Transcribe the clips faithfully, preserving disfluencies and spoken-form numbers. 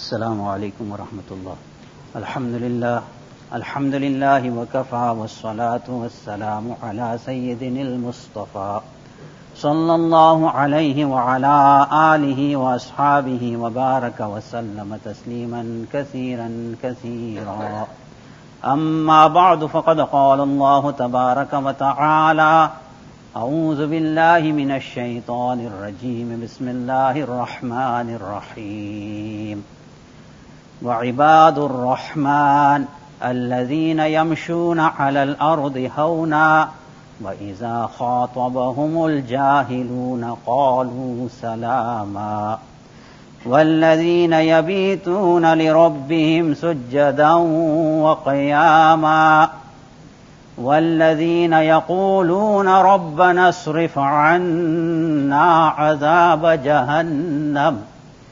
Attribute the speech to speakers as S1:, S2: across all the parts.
S1: السلام عليكم ورحمة الله. الحمد لله الحمد لله وكفى والصلاة والسلام على سيدنا المصطفى صلى الله عليه وعلى آله وأصحابه وبارك وسلم تسليما كثيرا كثيرا. أما بعد فقد قال الله تبارك وتعالى: أعوذ بالله من الشيطان الرجيم بسم الله الرحمن الرحيم. وعباد الرحمن الذين يمشون على الأرض هونا وإذا خاطبهم الجاهلون قالوا سلاما والذين يبيتون لربهم سجدا وقياما والذين يقولون ربنا اصرف عنا عذاب جهنم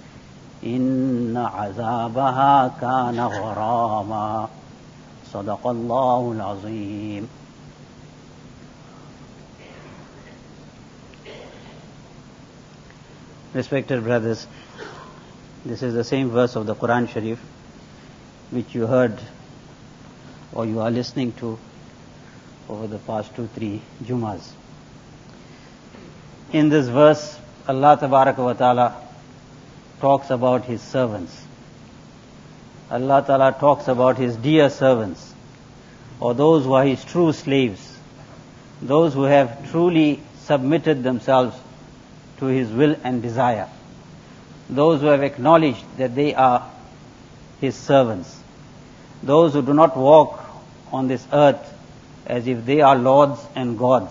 S1: إن عذابها كان غراما. صدق الله العظيم. Respected brothers, this is the same verse of the Quran Sharif which you heard or you are listening to over the past two, three Jumas. In this verse, Allah Tabaraka wa Ta'ala talks about His servants. Allah Ta'ala talks about His dear servants, or those who are His true slaves, those who have truly submitted themselves to His will and desire, those who have acknowledged that they are His servants, those who do not walk on this earth as if they are lords and gods,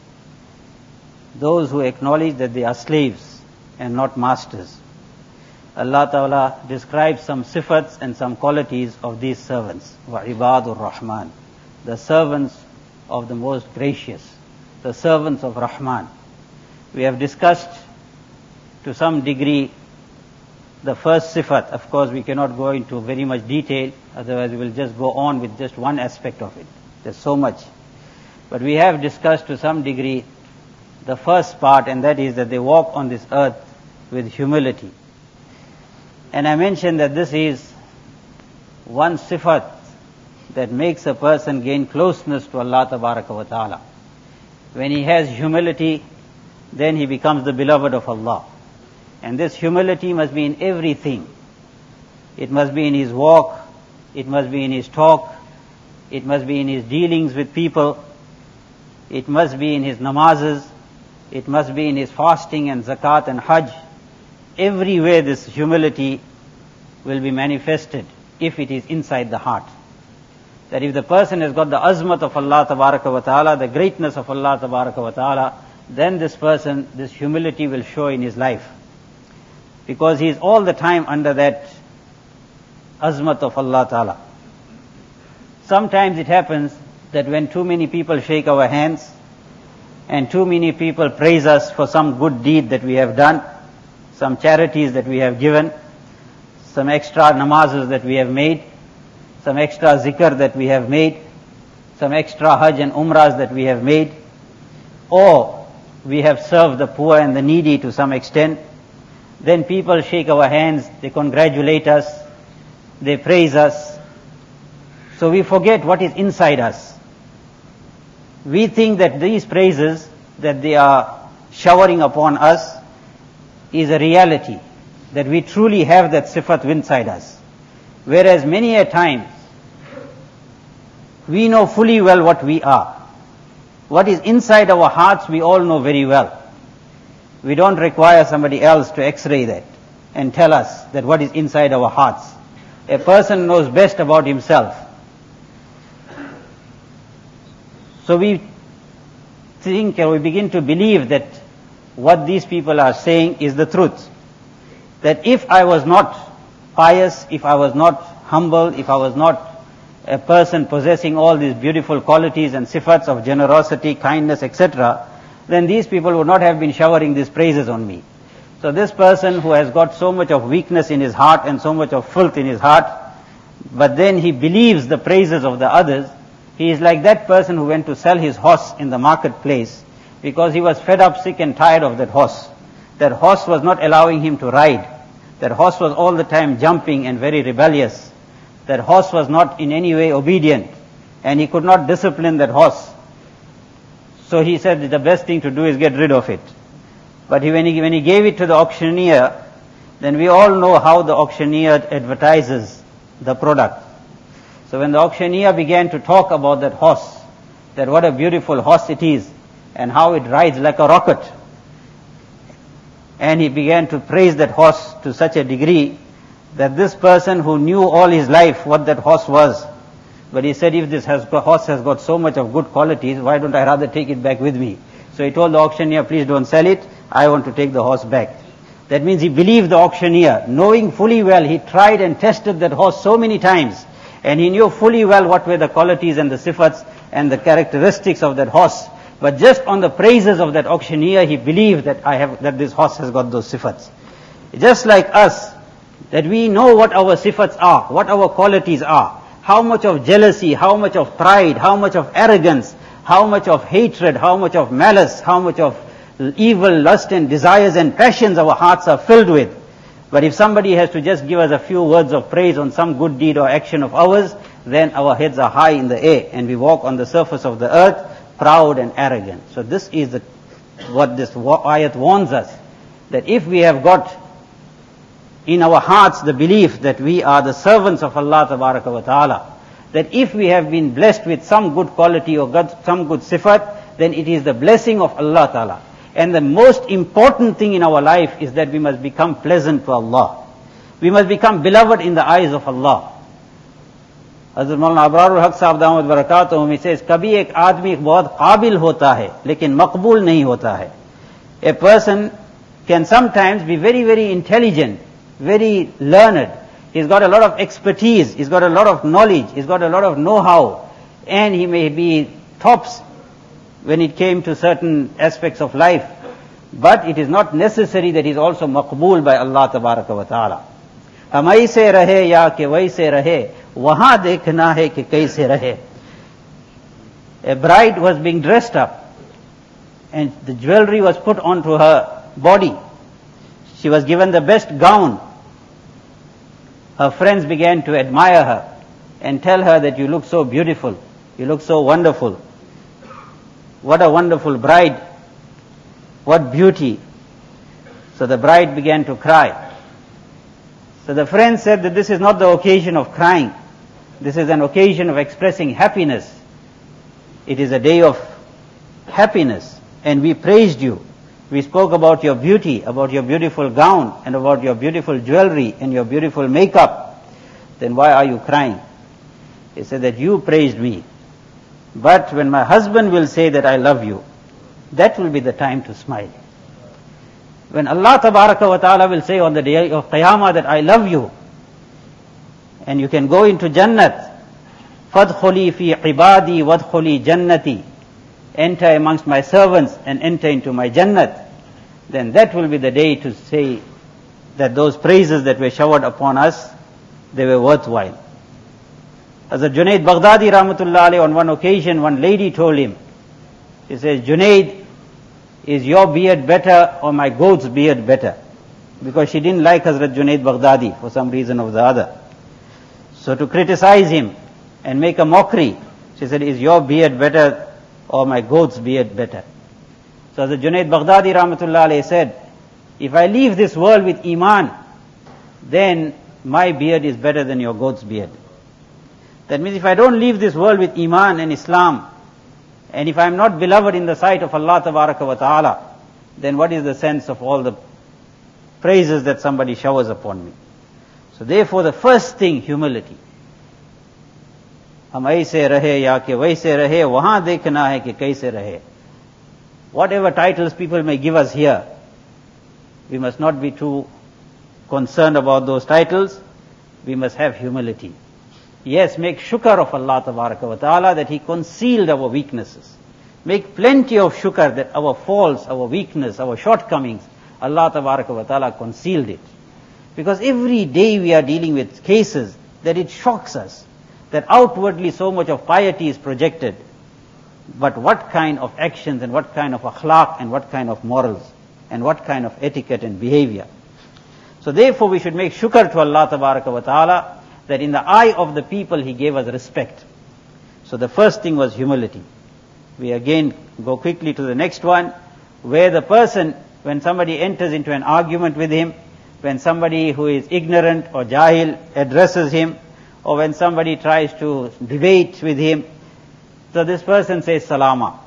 S1: those who acknowledge that they are slaves and not masters. Allah Ta'ala describes some sifats and some qualities of these servants. وَعِبَادُ الرَّحْمَنِ, the servants of the most gracious, the servants of Rahman. We have discussed to some degree the first sifat. Of course, we cannot go into very much detail, otherwise we will just go on with just one aspect of it. There's so much. But we have discussed to some degree the first part, and that is that they walk on this earth with humility. And I mentioned that this is one sifat that makes a person gain closeness to Allah Tabaraka wa Ta'ala. When he has humility, then he becomes the beloved of Allah. And this humility must be in everything. It must be in his walk, it must be in his talk, it must be in his dealings with people, it must be in his namazes, it must be in his fasting and zakat and hajj. Everywhere this humility will be manifested if it is inside the heart. That if the person has got the azmat of Allah Tabaraka wa Ta'ala, the greatness of Allah Tabaraka wa Ta'ala, then this person, this humility will show in his life. Because he is all the time under that azmat of Allah Ta'ala. Sometimes it happens that when too many people shake our hands and too many people praise us for some good deed that we have done, some charities that we have given, some extra namazes that we have made, some extra zikr that we have made, some extra hajj and umrahs that we have made, or we have served the poor and the needy to some extent, then people shake our hands, they congratulate us, they praise us. So we forget what is inside us. We think that these praises that they are showering upon us is a reality, that we truly have that sifat inside us. Whereas many a time, we know fully well what we are. What is inside our hearts, we all know very well. We don't require somebody else to x-ray that and tell us that what is inside our hearts. A person knows best about himself. So we think or we begin to believe that what these people are saying is the truth. That if I was not pious, if I was not humble, if I was not a person possessing all these beautiful qualities and sifats of generosity, kindness, et cetera, then these people would not have been showering these praises on me. So this person who has got so much of weakness in his heart and so much of filth in his heart, but then he believes the praises of the others, he is like that person who went to sell his horse in the marketplace because he was fed up, sick and tired of that horse. That horse was not allowing him to ride. That horse was all the time jumping and very rebellious. That horse was not in any way obedient, and he could not discipline that horse. So he said the best thing to do is get rid of it. But he, when, he, when he gave it to the auctioneer, then we all know how the auctioneer advertises the product. So when the auctioneer began to talk about that horse, that what a beautiful horse it is, and how it rides like a rocket, and he began to praise that horse to such a degree that this person who knew all his life what that horse was, but he said, if this has, horse has got so much of good qualities, why don't I rather take it back with me? So he told the auctioneer, please don't sell it, I want to take the horse back. That means he believed the auctioneer, knowing fully well, he tried and tested that horse so many times, and he knew fully well what were the qualities and the sifats and the characteristics of that horse. But just on the praises of that auctioneer, he believed that I have, that this horse has got those sifats. Just like us, that we know what our sifats are, what our qualities are, how much of jealousy, how much of pride, how much of arrogance, how much of hatred, how much of malice, how much of evil lust and desires and passions our hearts are filled with. But if somebody has to just give us a few words of praise on some good deed or action of ours, then our heads are high in the air and we walk on the surface of the earth proud and arrogant. So this is the, what this ayat warns us, that if we have got in our hearts the belief that we are the servants of Allah Tabaraka wa Ta'ala, that if we have been blessed with some good quality or good, some good sifat, then it is the blessing of Allah Ta'ala. And the most important thing in our life is that we must become pleasant to Allah. We must become beloved in the eyes of Allah. Hazrat Maulana Abrarul Haq Sahab Damat Barakatuhum, he says, कभी एक आदमी बहुत काबिल होता है, लेकिन मकबूल नहीं होता है. A person can sometimes be very, very intelligent, very learned. He's got a lot of expertise, he's got a lot of knowledge, he's got a lot of know-how, and he may be tops when it came to certain aspects of life. But it is not necessary that he's also maqbool by Allah Tabaraka wa Ta'ala. हम ऐसे रहे या कि वैसे रहे, वहां देखना है कि कैसे रहे. A bride was being dressed up and the jewelry was put onto her body. She was given the best gown. Her friends began to admire her and tell her that you look so beautiful, you look so wonderful. What a wonderful bride, what beauty. So the bride began to cry. So the friend said that this is not the occasion of crying. This is an occasion of expressing happiness. It is a day of happiness, and we praised you. We spoke about your beauty, about your beautiful gown, and about your beautiful jewelry and your beautiful makeup. Then why are you crying? He said that you praised me. But when my husband will say that I love you, that will be the time to smile. When Allah Tabaraka wa Ta'ala will say on the day of Qiyamah that I love you, and you can go into Jannat, فَادْخُلِي فِي عِبَادِي وَادْخُلِي جَنَّتِي, enter amongst my servants and enter into my Jannat, then that will be the day to say that those praises that were showered upon us, they were worthwhile. Hazrat Junaid Baghdadi Rahmatullah Alayhi, on one occasion, one lady told him, she says, Junaid, is your beard better or my goat's beard better? Because she didn't like Hazrat Junaid Baghdadi for some reason or the other. So to criticize him and make a mockery, she said, is your beard better or my goat's beard better? So Hazrat Junaid Baghdadi Rahmatullah Alayhi said, if I leave this world with Iman, then my beard is better than your goat's beard. That means if I don't leave this world with Iman and Islam, and if I am not beloved in the sight of Allah Tabaraka wa Ta'ala, then what is the sense of all the praises that somebody showers upon me? So therefore the first thing, humility. हम ऐसे रहे या कि वैसे रहे, वहां देखना है कि कैसे रहे. Whatever titles people may give us here, we must not be too concerned about those titles. We must have humility. Yes, make shukr of Allah Tabaraka wa Ta'ala that He concealed our weaknesses. Make plenty of shukr that our faults, our weakness, our shortcomings, Allah Tabaraka wa Ta'ala concealed it. Because every day we are dealing with cases that it shocks us, that outwardly so much of piety is projected, but what kind of actions and what kind of akhlaq and what kind of morals and what kind of etiquette and behavior. So therefore we should make shukr to Allah tabaraka wa ta'ala that in the eye of the people He gave us respect. So the first thing was humility. We again go quickly to the next one, where the person, when somebody enters into an argument with him, when somebody who is ignorant or jahil addresses him, or when somebody tries to debate with him, so this person says salama.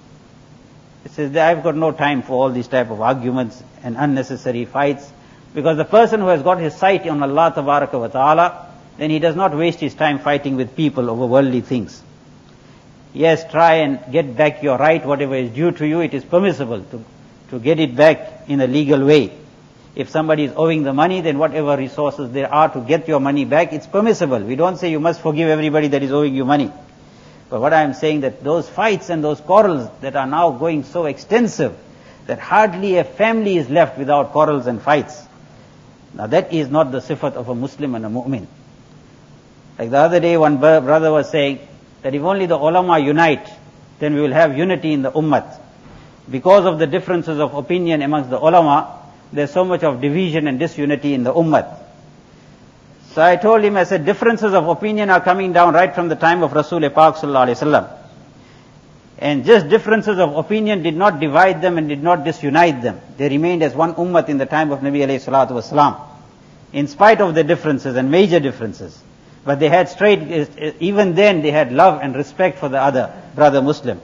S1: He says, I've got no time for all these type of arguments and unnecessary fights, because the person who has got his sight on Allah tabaraka wa ta'ala, then he does not waste his time fighting with people over worldly things. Yes, try and get back your right, whatever is due to you, it is permissible to, to get it back in a legal way. If somebody is owing the money, then whatever resources there are to get your money back, it's permissible. We don't say you must forgive everybody that is owing you money. But what I am saying, that those fights and those quarrels that are now going so extensive, that hardly a family is left without quarrels and fights. Now that is not the sifat of a Muslim and a mu'min. Like the other day, one brother was saying that if only the ulama unite, then we will have unity in the ummah. Because of the differences of opinion amongst the ulama, there's so much of division and disunity in the ummah. So I told him, I said, differences of opinion are coming down right from the time of Rasul Pak sallallahu alaihi wasallam. And just differences of opinion did not divide them and did not disunite them. They remained as one ummah in the time of Nabi alayhi salatu wasalam, in spite of the differences and major differences. But they had straight, even then they had love and respect for the other brother Muslim.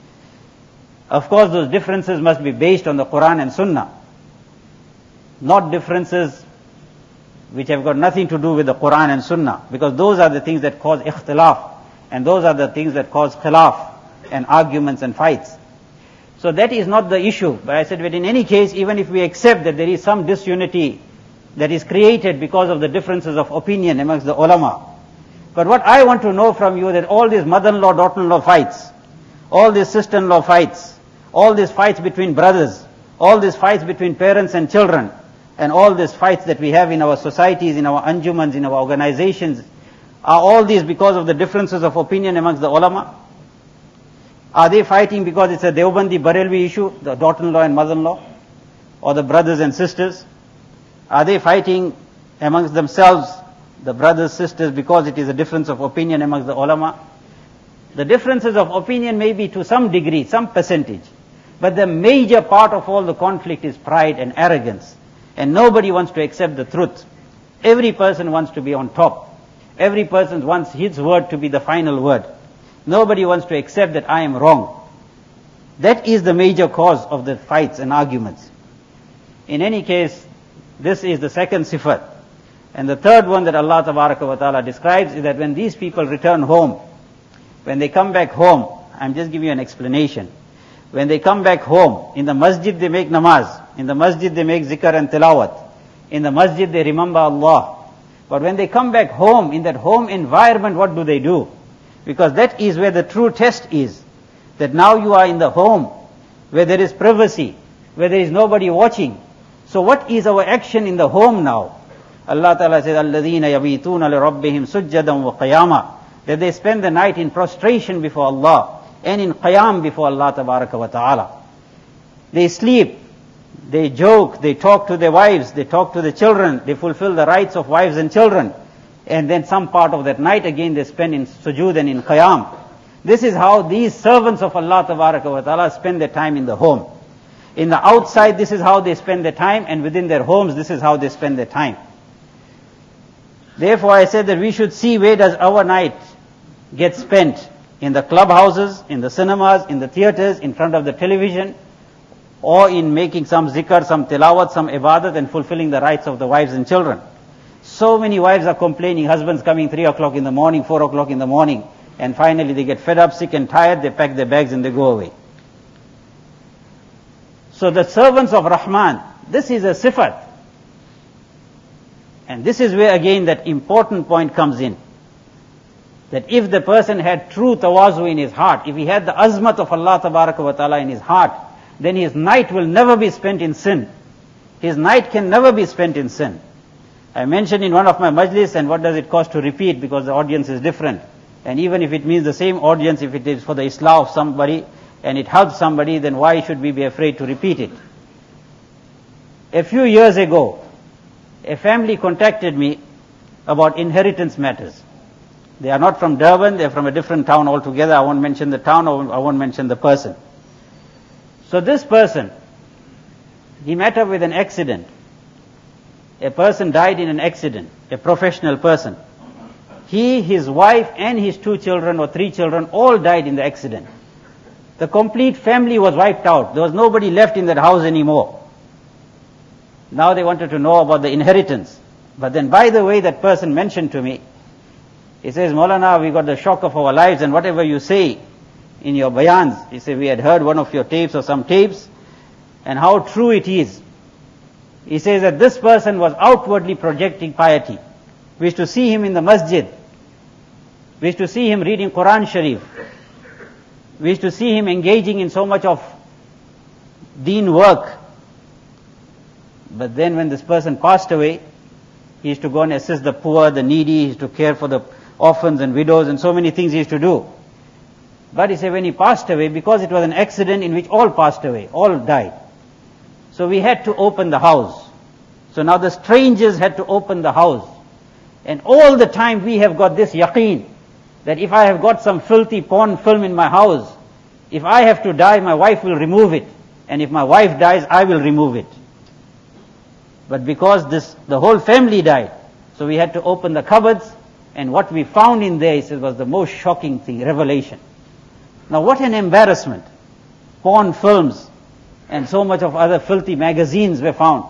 S1: Of course those differences must be based on the Quran and Sunnah, not differences which have got nothing to do with the Quran and Sunnah, because those are the things that cause ikhtilaf, and those are the things that cause khilaf and arguments and fights. So that is not the issue. But I said, but in any case, even if we accept that there is some disunity that is created because of the differences of opinion amongst the ulama, but what I want to know from you, that all these mother-in-law, daughter-in-law fights, all these sister-in-law fights, all these fights between brothers, all these fights between parents and children, and all these fights that we have in our societies, in our anjumans, in our organizations, are all these because of the differences of opinion amongst the ulama? Are they fighting because it's a Deobandi Barelvi issue, the daughter-in-law and mother-in-law, or the brothers and sisters? Are they fighting amongst themselves, the brothers, sisters, because it is a difference of opinion amongst the ulama? The differences of opinion may be to some degree, some percentage, but the major part of all the conflict is pride and arrogance, and nobody wants to accept the truth. Every person wants to be on top. Every person wants his word to be the final word. Nobody wants to accept that I am wrong. That is the major cause of the fights and arguments. In any case, this is the second sifat. And the third one that Allah Tabaraka wa Ta'ala describes is that when these people return home, when they come back home, I'm just giving you an explanation. When they come back home, in the masjid they make namaz, in the masjid they make zikr and tilawat, in the masjid they remember Allah. But when they come back home, in that home environment, what do they do? Because that is where the true test is. That now you are in the home, where there is privacy, where there is nobody watching. So what is our action in the home now? Allah Ta'ala says, الَّذِينَ يَبِيتُونَ لِرَبِّهِمْ سُجَّدًا وَقِيَامًا, that they spend the night in prostration before Allah, and in qiyam before Allah Tabaraka wa Ta'ala. They sleep, they joke, they talk to their wives, they talk to the children, they fulfill the rights of wives and children. And then some part of that night again they spend in sujood and in qiyam. This is how these servants of Allah Tabaraka wa Ta'ala spend their time in the home. In the outside, this is how they spend their time, and within their homes, this is how they spend their time. Therefore, I said that we should see where does our night get spent. In the clubhouses, in the cinemas, in the theaters, in front of the television, or in making some zikr, some tilawat, some ibadat, and fulfilling the rights of the wives and children. So many wives are complaining, husbands coming three o'clock in the morning, four o'clock in the morning, and finally they get fed up, sick and tired, they pack their bags and they go away. So the servants of Rahman, this is a sifat. And this is where again that important point comes in. That if the person had true tawazu in his heart, if he had the azmat of Allah Tabaraka wa Ta'ala in his heart, then his night will never be spent in sin. His night can never be spent in sin. I mentioned in one of my majlis, and what does it cost to repeat, because the audience is different. And even if it means the same audience, if it is for the islah of somebody, and it helps somebody, then why should we be afraid to repeat it? A few years ago, a family contacted me about inheritance matters. They are not from Durban, they are from a different town altogether. I won't mention the town, I won't mention the person. So this person, he met up with an accident. A person died in an accident, a professional person. He, his wife, and his two children or three children all died in the accident. The complete family was wiped out. There was nobody left in that house anymore. Now they wanted to know about the inheritance. But then, by the way, that person mentioned to me, he says, Maulana, we got the shock of our lives, and whatever you say in your bayans, he said, we had heard one of your tapes or some tapes, and how true it is. He says that this person was outwardly projecting piety. We used to see him in the masjid. We used to see him reading Quran Sharif. We used to see him engaging in so much of deen work. But then when this person passed away, he used to go and assist the poor, the needy, he used to care for the orphans and widows, and so many things he used to do. But he said when he passed away, because it was an accident in which all passed away, all died. So we had to open the house. So now the strangers had to open the house. And all the time we have got this yaqeen, that if I have got some filthy porn film in my house, if I have to die, my wife will remove it. And if my wife dies, I will remove it. But because this, the whole family died, so we had to open the cupboards, and what we found in there, he says, was the most shocking thing, revelation. Now what an embarrassment. Porn films and so much of other filthy magazines were found.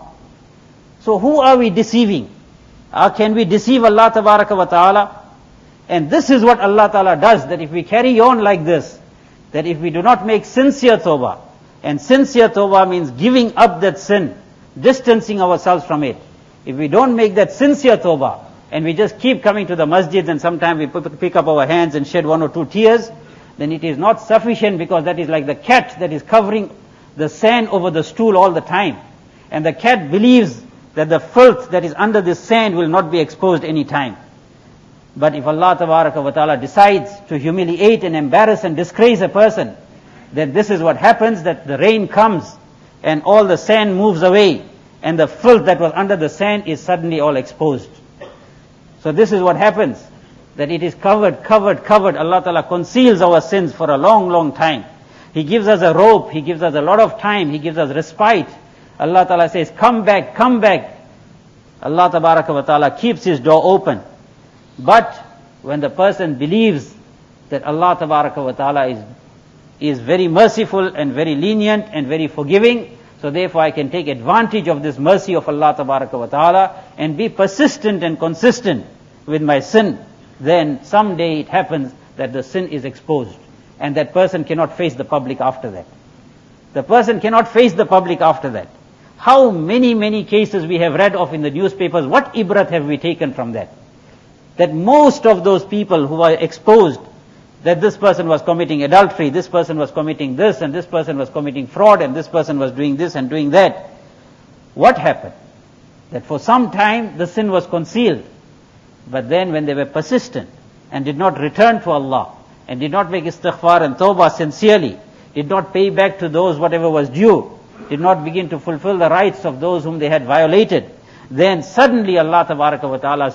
S1: So who are we deceiving? Or can we deceive Allah Tabaraka wa Ta'ala? And this is what Allah Ta'ala does, that if we carry on like this, that if we do not make sincere tawbah, and sincere tawbah means giving up that sin, distancing ourselves from it. If we don't make that sincere tawbah, and we just keep coming to the masjid and sometimes we pick up our hands and shed one or two tears, then it is not sufficient, because that is like the cat that is covering the sand over the stool all the time. And the cat believes that the filth that is under this sand will not be exposed any time. But if Allah Tabaraka wa Ta'ala decides to humiliate and embarrass and disgrace a person, then this is what happens, that the rain comes and all the sand moves away, and the filth that was under the sand is suddenly all exposed. So this is what happens, that it is covered, covered, covered. Allah Ta'ala conceals our sins for a long, long time. He gives us a rope, He gives us a lot of time, He gives us respite. Allah Ta'ala says, come back, come back. Allah Tabaraka wa Ta'ala keeps His door open. But when the person believes that Allah Tabaraka wa Ta'ala is, is very merciful and very lenient and very forgiving, so therefore I can take advantage of this mercy of Allah Tabaraka wa Ta'ala and be persistent and consistent with my sin, then someday it happens that the sin is exposed, and that person cannot face the public after that. The person cannot face the public after that. How many, many cases we have read of in the newspapers, what ibrat have we taken from that? That most of those people who are exposed, that this person was committing adultery, this person was committing this, and this person was committing fraud, and this person was doing this and doing that. What happened? That for some time the sin was concealed. But then when they were persistent and did not return to Allah, and did not make istighfar and tawbah sincerely, did not pay back to those whatever was due, did not begin to fulfill the rights of those whom they had violated, then suddenly Allah Tabaraka wa Ta'ala,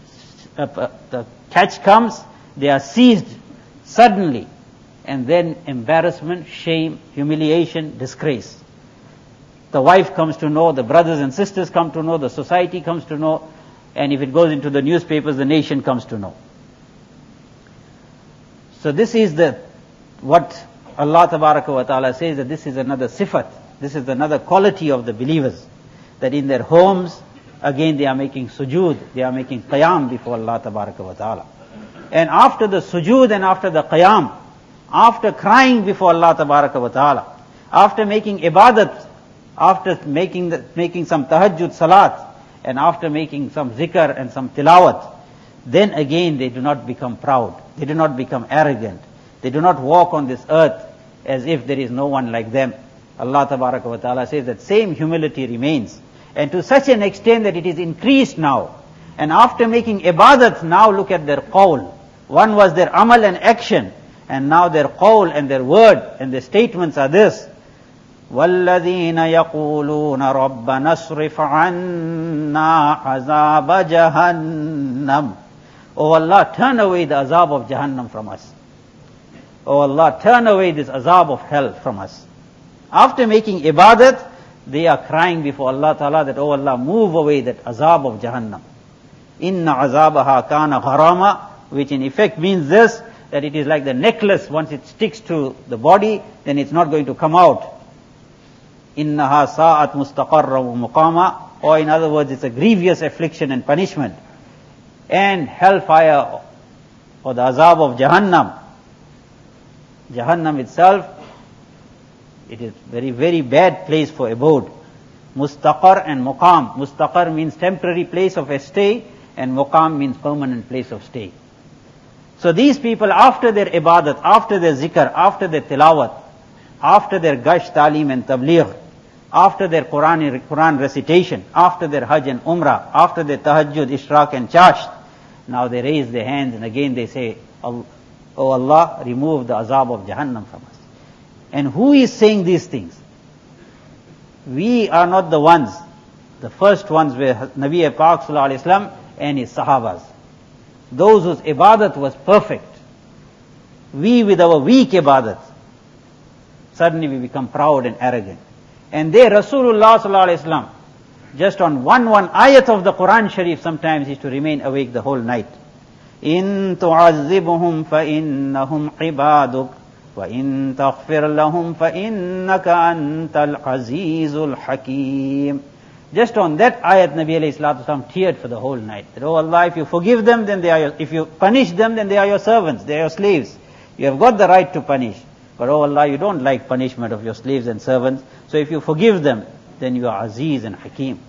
S1: uh, the catch comes, they are seized suddenly, and then embarrassment, shame, humiliation, disgrace. The wife comes to know, the brothers and sisters come to know, the society comes to know, and if it goes into the newspapers, the nation comes to know. So this is the, what Allah Tabaraka wa Ta'ala says, that this is another sifat, this is another quality of the believers, that in their homes, again they are making sujood, they are making qiyam before Allah Tabaraka wa Ta'ala. And after the sujood and after the qiyam, after crying before Allah Tabaraka wa Ta'ala, after making ibadat, after making the, making some tahajjud salat, and after making some zikr and some tilawat, then again they do not become proud, they do not become arrogant, they do not walk on this earth as if there is no one like them. Allah Tabaraka wa Ta'ala says that same humility remains, and to such an extent that it is increased now. And after making ibadat, now look at their qawl. One was their amal and action, and now their qawl and their word and their statements are this, وَالَّذِينَ يَقُولُونَ رَبَّنَا اصْرِفْ عَنَّا عَذَابَ جَهَنَّمَ. O Allah, turn away the azab of Jahannam from us. O Allah, turn away this azab of hell from us. After making ibadat, they are crying before Allah Ta'ala that, oh Allah, move away that azab of Jahannam. Inna azabaha kana gharama, which in effect means this, that it is like the necklace, once it sticks to the body, then it's not going to come out. Innaha sa'at mustaqarra wa muqama, or in other words, it's a grievous affliction and punishment. And hellfire, or the azab of Jahannam. Jahannam itself, it is very, very bad place for abode. Mustaqar and muqam. Mustaqar means temporary place of a stay, and muqam means permanent place of stay. So these people, after their ibadat, after their zikr, after their tilawat, after their gash, talim and tabligh, after their Quran, Quran recitation, after their hajj and umrah, after their tahajjud, ishraq and chasht, now they raise their hands and again they say, oh Allah, remove the azab of Jahannam from us. And who is saying these things? We are not the ones. The first ones were Nabi Pak Sallallahu Alaihi Wasallam and his Sahabas. Those whose ibadat was perfect. We with our weak ibadat, suddenly we become proud and arrogant. And they, Rasulullah Sallallahu Alaihi Wasallam, just on one one ayat of the Quran Sharif, sometimes used to remain awake the whole night. In tu'azzibuhum fa innahum ibaduk wa in taghfir lahum fa innaka antal azizul hakim. Just on that ayat, Nabi alayhi salatu wasalam teared for the whole night. That, oh Allah, if you forgive them, then they are your, if you punish them, then they are your servants, they are your slaves. You have got the right to punish. But oh Allah, you don't like punishment of your slaves and servants. So if you forgive them, then you are Aziz and Hakim.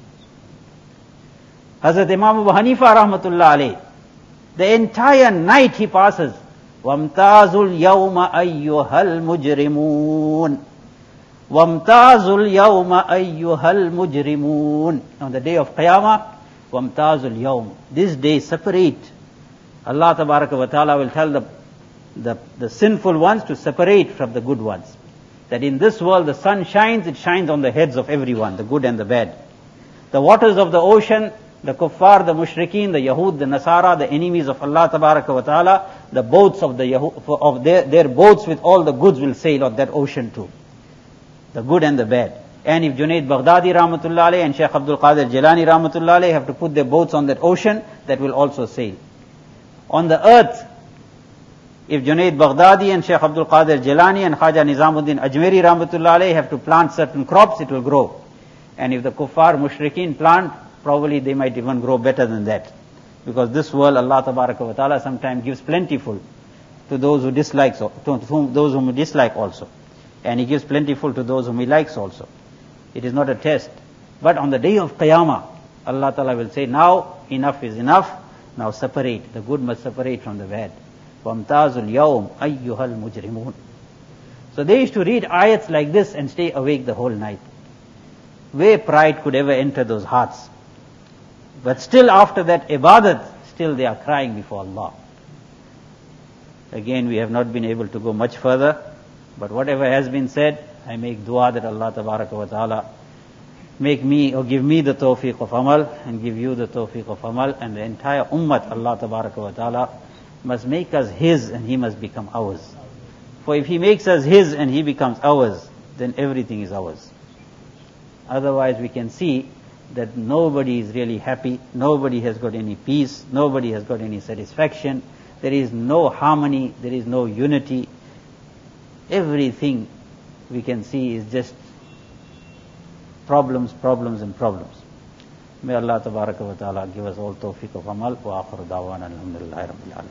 S1: Hazrat Imam Abu Hanifa rahmatullah alayh, the entire night he passes, وَامْتَازُ الْيَوْمَ أَيُّهَا الْمُجْرِمُونَ وَامْتَازُ الْيَوْمَ أَيُّهَا الْمُجْرِمُونَ. On the day of Qiyamah, وَامْتَازُ الْيَوْمَ. This day separate. Allah Tabaraka wa Ta'ala will tell the, the, the sinful ones to separate from the good ones. That in this world the sun shines, it shines on the heads of everyone, the good and the bad. The waters of the ocean, the kuffar, the mushrikeen, the Yahud, the Nasara, the enemies of Allah Tabaraka wa Ta'ala, the boats of the Yahud, of their, their boats with all the goods will sail on that ocean too. The good and the bad. And if Junaid Baghdadi Rahmatullah Alayh and Shaykh Abdul Qadir Jilani Rahmatullah Alayh have to put their boats on that ocean, that will also sail. On the earth, if Junaid Baghdadi and Shaykh Abdul Qadir Jilani and Khaja Nizamuddin Ajmeri Rahmatullah Alayh have to plant certain crops, it will grow. And if the kuffar, mushrikeen plant, probably they might even grow better than that. Because this world, Allah Tabaraka wa Ta'ala sometimes gives plentiful to those who dislike, to whom, those whom He dislike also. And He gives plentiful to those whom He likes also. It is not a test. But on the day of Qiyamah, Allah Ta'ala will say, now enough is enough, now separate. The good must separate from the bad. وَامْتَازُ الْيَوْمَ أَيُّهَا الْمُجْرِمُونَ. So they used to read ayats like this and stay awake the whole night. Where pride could ever enter those hearts. But still after that ibadat, still they are crying before Allah. Again, we have not been able to go much further. But whatever has been said, I make dua that Allah Tabaraka wa Ta'ala make me or give me the tawfiq of amal and give you the tawfiq of amal, and the entire ummat Allah Tabaraka wa Ta'ala must make us His and He must become ours. For if He makes us His and He becomes ours, then everything is ours. Otherwise we can see that nobody is really happy, nobody has got any peace, nobody has got any satisfaction, there is no harmony, there is no unity. Everything we can see is just problems, problems and problems. May Allah Tabaraka wa Ta'ala give us all tawfiq of amal. Wa akhiru da'wana alhamdulillahi rabbil alamin.